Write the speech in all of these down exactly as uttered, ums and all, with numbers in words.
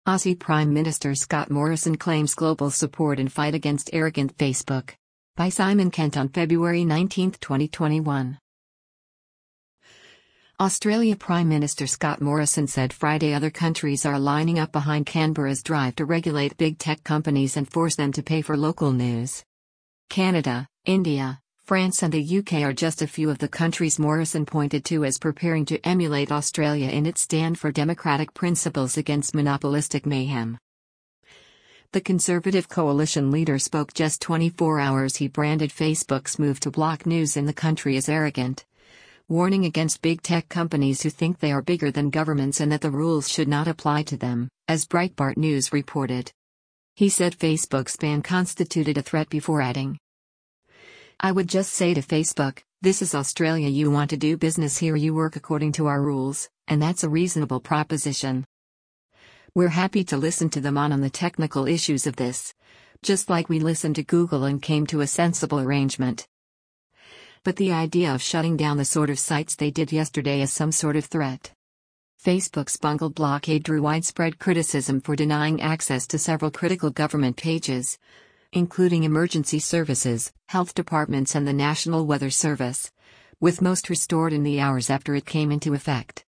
Aussie Prime Minister Scott Morrison claims global support in fight against arrogant Facebook. By Simon Kent on February nineteenth, twenty twenty-one. Australia Prime Minister Scott Morrison said Friday other countries are lining up behind Canberra's drive to regulate big tech companies and force them to pay for local news. Canada, India, France and the U K are just a few of the countries Morrison pointed to as preparing to emulate Australia in its stand for democratic principles against monopolistic mayhem. The Conservative coalition leader spoke just twenty-four hours he branded Facebook's move to block news in the country as arrogant, warning against big tech companies who think they are bigger than governments and that the rules should not apply to them, as Breitbart News reported. He said Facebook's ban constituted a threat before adding, "I would just say to Facebook, this is Australia, you want to do business here, you work according to our rules, and that's a reasonable proposition. We're happy to listen to them on, on the technical issues of this, just like we listened to Google and came to a sensible arrangement. But the idea of shutting down the sort of sites they did yesterday is some sort of threat." Facebook's bungled blockade drew widespread criticism for denying access to several critical government pages, including emergency services, health departments and the National Weather Service, with most restored in the hours after it came into effect.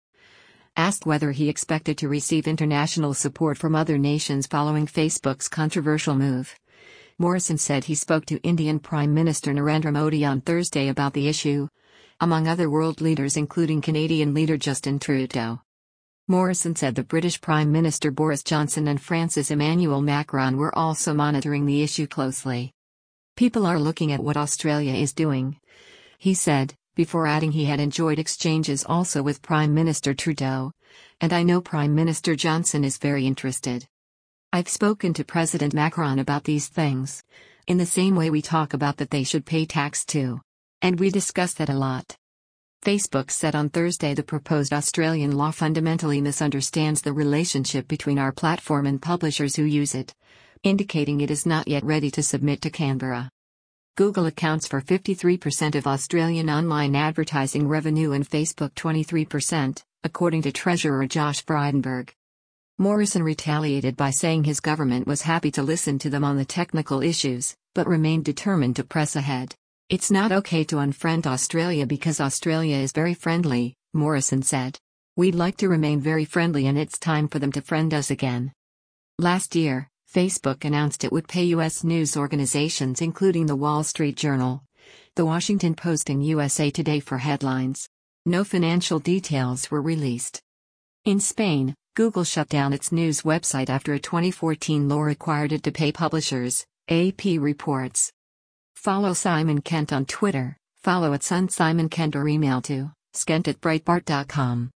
Asked whether he expected to receive international support from other nations following Facebook's controversial move, Morrison said he spoke to Indian Prime Minister Narendra Modi on Thursday about the issue, among other world leaders including Canadian leader Justin Trudeau. Morrison said the British Prime Minister Boris Johnson and France's Emmanuel Macron were also monitoring the issue closely. "People are looking at what Australia is doing," he said, before adding he had enjoyed exchanges also with Prime Minister Trudeau, "and I know Prime Minister Johnson is very interested. I've spoken to President Macron about these things, in the same way we talk about that they should pay tax too. And we discuss that a lot." Facebook said on Thursday the proposed Australian law fundamentally misunderstands the relationship between our platform and publishers who use it, indicating it is not yet ready to submit to Canberra. Google accounts for fifty-three percent of Australian online advertising revenue and Facebook twenty-three percent, according to Treasurer Josh Frydenberg. Morrison retaliated by saying his government was happy to listen to them on the technical issues, but remained determined to press ahead. "It's not okay to unfriend Australia because Australia is very friendly," Morrison said. "We'd like to remain very friendly and it's time for them to friend us again." Last year, Facebook announced it would pay U S news organizations including The Wall Street Journal, The Washington Post and U S A Today for headlines. No financial details were released. In Spain, Google shut down its news website after a twenty fourteen law required it to pay publishers, A P reports. Follow Simon Kent on Twitter, follow at Sun Simon Kent or email to skent at breitbart dot com.